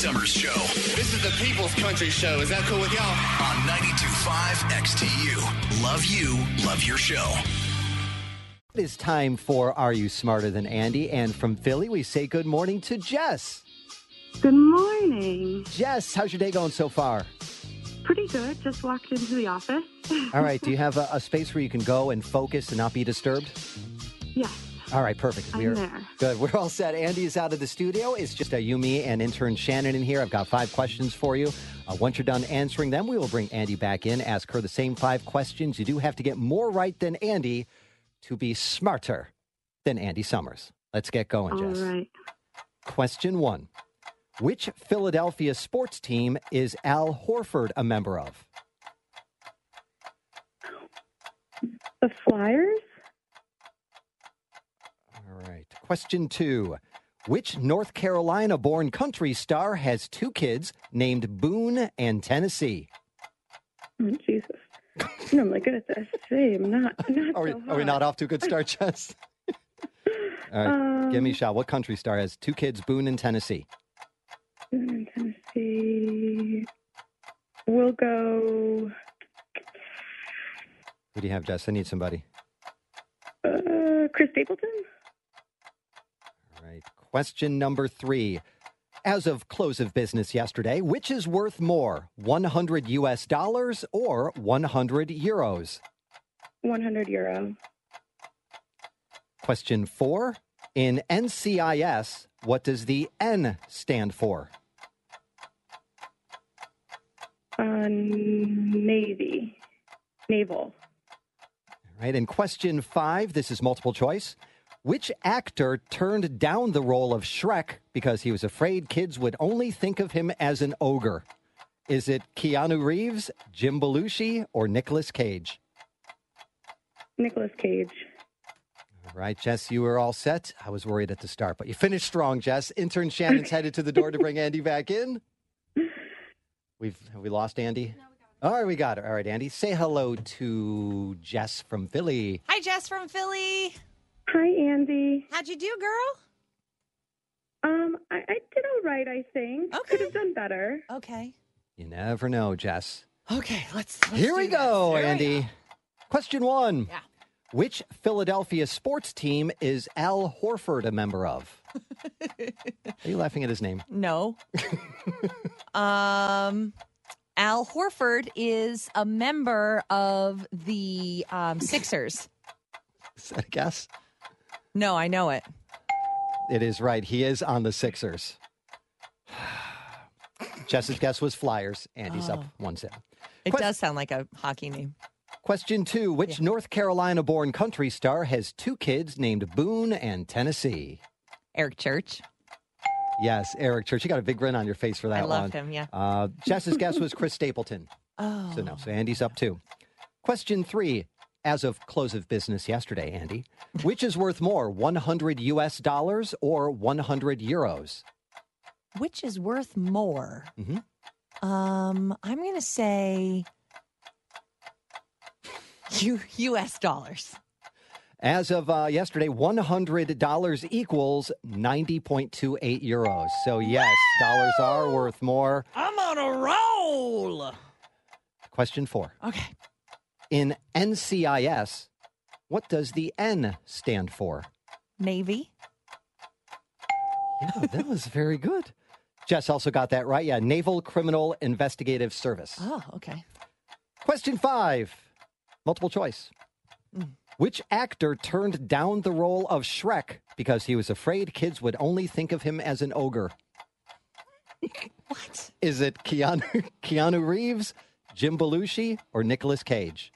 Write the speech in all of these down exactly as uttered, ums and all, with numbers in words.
Summers Show. This is the People's Country Show. Is that cool with y'all? On ninety-two point five X T U. Love you, love your show. It is time for Are You Smarter Than Andy? And from Philly, we say good morning to Jess. Good morning. Jess, how's your day going so far? Pretty good. Just walked into the office. All right. Do you have a, a space where you can go and focus and not be disturbed? Yes. All right. Perfect. I'm We're there. Good. We're all set. Andy is out of the studio. It's just a you, me, and intern Shannon in here. I've got five questions for you. Uh, once you're done answering them, we will bring Andy back in, ask her the same five questions. You do have to get more right than Andy to be smarter than Andy Summers. Let's get going, All Jess. right. Question one. Which Philadelphia sports team is Al Horford a member of? The Flyers? All right. Question two. Which North Carolina-born country star has two kids named Boone and Tennessee? Oh, Jesus. I'm normally good at this. Hey, I'm not, I'm not Are we, so are we hot. not off to a good start, Jess? All right. Um, Give me a shot. What country star has two kids, Boone and Tennessee? Boone and Tennessee. We'll go... Who do you have, Jess? I need somebody. Uh, Chris Stapleton? All right. Question number three. As of close of business yesterday, which is worth more, one hundred U S dollars or one hundred euros? one hundred euro. Question four. In N C I S, what does the N stand for? Uh, Navy. Naval. All right. And question five. This is multiple choice. Which actor turned down the role of Shrek because he was afraid kids would only think of him as an ogre? Is it Keanu Reeves, Jim Belushi, or Nicolas Cage? Nicolas Cage. All right, Jess, you were all set. I was worried at the start, but you finished strong, Jess. Intern Shannon's headed to the door to bring Andy back in. We've have we lost Andy? All right, we got her. All right, Andy, say hello to Jess from Philly. Hi, Jess from Philly. Hi, Andy. How'd you do, girl? Um, I, I did all right, I think. Okay. Could have done better. Okay. You never know, Jess. Okay, let's, let's Here do we this. go, Here we Andy. go. Question one. Yeah. Which Philadelphia sports team is Al Horford a member of? Are you laughing at his name? No. um, Al Horford is a member of the um, Sixers. Is that a guess? No, I know it. It is right. He is on the Sixers. Jess's guess was Flyers. Andy's up Oh. one zero. It Quest- does sound like a hockey name. Question two. Which North Carolina-born country star has two kids named Boone and Tennessee? Eric Church. Yes, Eric Church. You got a big grin on your face for that I love one. him, yeah. Uh, Jess's guess was Chris Stapleton. Oh. So no. So Andy's up two. Question three. As of close of business yesterday, Andy, which is worth more, one hundred U S dollars or one hundred euros? Which is worth more? Mm-hmm. Um, I'm going to say U- U S dollars. As of uh, yesterday, one hundred dollars equals ninety point two eight euros. So yes, dollars are worth more. I'm on a roll. Question four. Okay. In N C I S, what does the N stand for? Navy. Yeah, that was very good. Jess also got that right. Yeah, Naval Criminal Investigative Service. Oh, okay. Question five, multiple choice. Mm. Which actor turned down the role of Shrek because he was afraid kids would only think of him as an ogre? What? Is it Keanu, Keanu Reeves, Jim Belushi, or Nicolas Cage?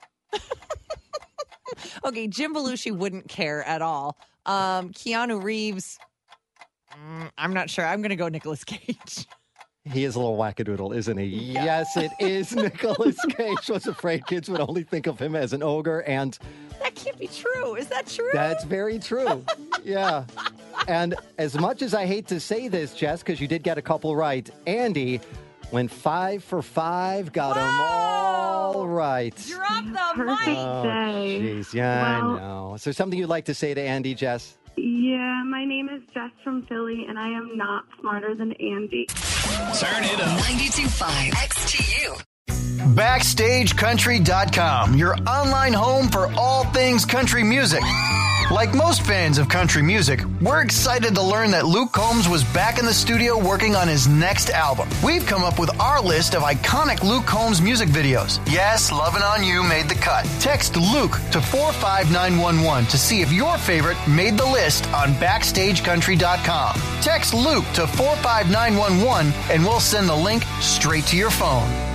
Okay, Jim Belushi wouldn't care at all. Um, Keanu Reeves, mm, I'm not sure. I'm going to go Nicolas Cage. He is a little wackadoodle, isn't he? Yes, it is. Nicolas Cage was afraid kids would only think of him as an ogre, and That can't be true. Is that true? that's very true. Yeah. And as much as I hate to say this, Jess, because you did get a couple right, Andy went five for five, got them all right. Drop the Perfect mic. Oh, day. jeez. Yeah, I Well- know. Is there something you'd like to say to Andy, Jess? Yeah, my name is Jess from Philly, and I am not smarter than Andy. Turn it up. ninety-two point five X T U. Backstage Country dot com, your online home for all things country music. Like most fans of country music, we're excited to learn that Luke Combs was back in the studio working on his next album. We've come up with our list of iconic Luke Combs music videos. Yes, Lovin' On You made the cut. Text Luke to four five nine one one to see if your favorite made the list on Backstage Country dot com. Text Luke to four five nine one one and we'll send the link straight to your phone.